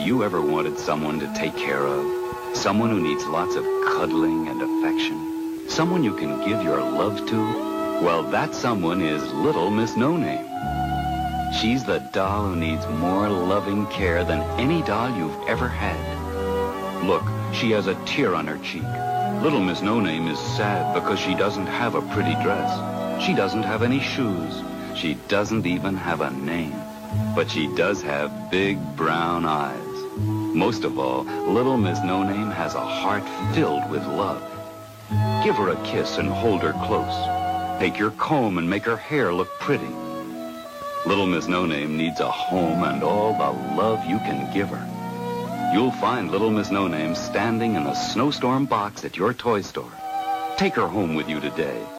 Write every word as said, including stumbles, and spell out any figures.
you ever wanted someone to take care of? Someone who needs lots of cuddling and affection? Someone you can give your love to? Well, that someone is Little Miss No-Name. She's the doll who needs more loving care than any doll you've ever had. Look, she has a tear on her cheek. Little Miss No-Name is sad because she doesn't have a pretty dress. She doesn't have any shoes. She doesn't even have a name. But she does have big brown eyes. Most of all, Little Miss No-Name has a heart filled with love. Give her a kiss and hold her close. Take your comb and make her hair look pretty. Little Miss No-Name needs a home and all the love you can give her. You'll find Little Miss No-Name standing in a snowstorm box at your toy store. Take her home with you today.